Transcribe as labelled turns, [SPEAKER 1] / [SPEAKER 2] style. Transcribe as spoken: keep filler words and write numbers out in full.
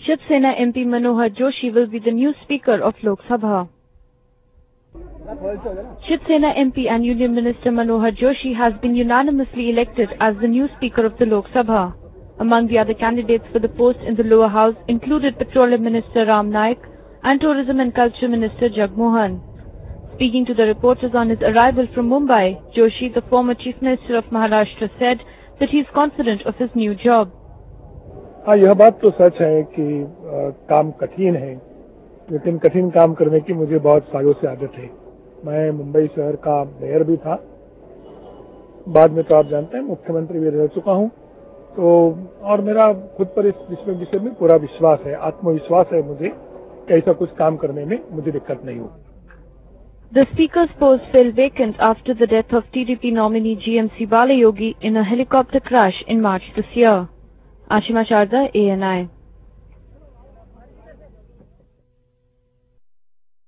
[SPEAKER 1] Shiv Sena M P Manohar Joshi will be the new Speaker of Lok Sabha. Shiv Sena M P and Union Minister Manohar Joshi has been unanimously elected as the new Speaker of the Lok Sabha. Among the other candidates for the post in the lower house included Petroleum Minister Ram Naik and Tourism and Culture Minister Jagmohan. Speaking to the reporters on his arrival from Mumbai, Joshi, the former Chief Minister of Maharashtra, said that he is confident of his new job.
[SPEAKER 2] हाँ, यह बात तो सच है कि आ, काम कठिन है, लेकिन कठिन काम करने की मुझे बहुत सालों से आदत है। मैं मुंबई शहर का मेयर भी था, बाद में तो आप जानते हैं मुख्यमंत्री भी रह चुका हूं, तो और मेरा खुद पर इस विषय में पूरा विश्वास है, आत्मविश्वास है मुझे कि ऐसा कुछ काम करने में मुझे दिक्कत नहीं होगी।
[SPEAKER 1] The Speaker's post fell vacant after the death of T D P nominee G M C Balayogi in a helicopter crash in March this year. Ashima Sharda, A N I.